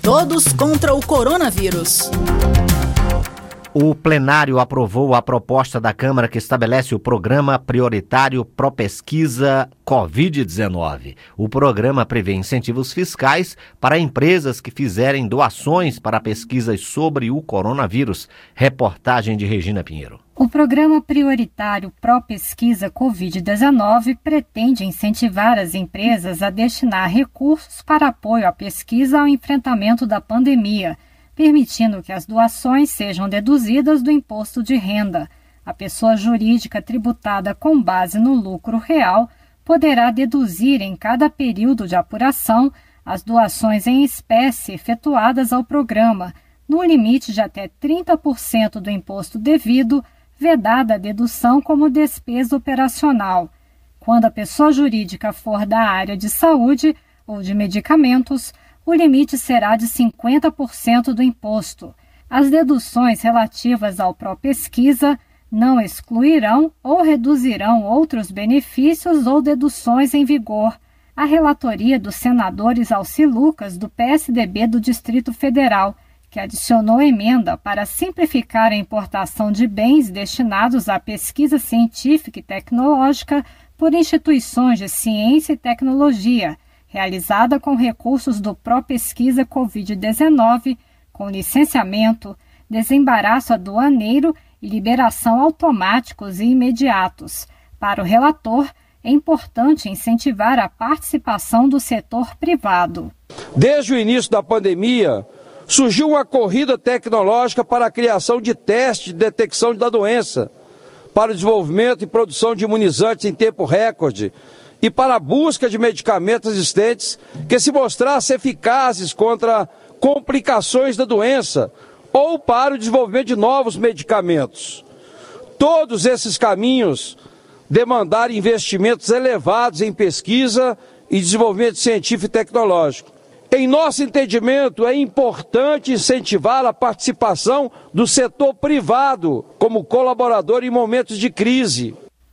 Todos contra o coronavírus. O plenário aprovou a proposta da Câmara que estabelece o Programa Prioritário Propesquisa Covid-19. O programa prevê incentivos fiscais para empresas que fizerem doações para pesquisas sobre o coronavírus. Reportagem de Regina Pinheiro. O Programa Prioritário Propesquisa Covid-19 pretende incentivar as empresas a destinar recursos para apoio à pesquisa ao enfrentamento da pandemia, permitindo que as doações sejam deduzidas do imposto de renda. A pessoa jurídica tributada com base no lucro real poderá deduzir em cada período de apuração as doações em espécie efetuadas ao programa, no limite de até 30% do imposto devido, vedada a dedução como despesa operacional. Quando a pessoa jurídica for da área de saúde ou de medicamentos, o limite será de 50% do imposto. As deduções relativas ao Propesquisa não excluirão ou reduzirão outros benefícios ou deduções em vigor. A relatoria dos senadores Alci Lucas, do PSDB do Distrito Federal, que adicionou emenda para simplificar a importação de bens destinados à pesquisa científica e tecnológica por instituições de ciência e tecnologia, realizada com recursos do Propesquisa Covid-19, com licenciamento, desembaraço aduaneiro e liberação automáticos e imediatos. Para o relator, é importante incentivar a participação do setor privado. Desde o início da pandemia, surgiu uma corrida tecnológica para a criação de testes de detecção da doença, para o desenvolvimento e produção de imunizantes em tempo recorde, e para a busca de medicamentos existentes que se mostrassem eficazes contra complicações da doença ou para o desenvolvimento de novos medicamentos. Todos esses caminhos demandaram investimentos elevados em pesquisa e desenvolvimento científico e tecnológico. Em nosso entendimento, é importante incentivar a participação do setor privado como colaborador em momentos de crise.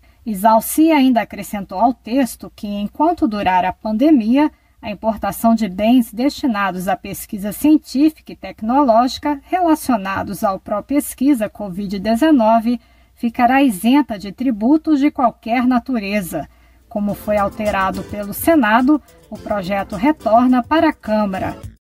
Isalci ainda acrescentou ao texto que, enquanto durar a pandemia, a importação de bens destinados à pesquisa científica e tecnológica relacionados ao Propesquisa Covid-19 ficará isenta de tributos de qualquer natureza. Como foi alterado pelo Senado, o projeto retorna para a Câmara.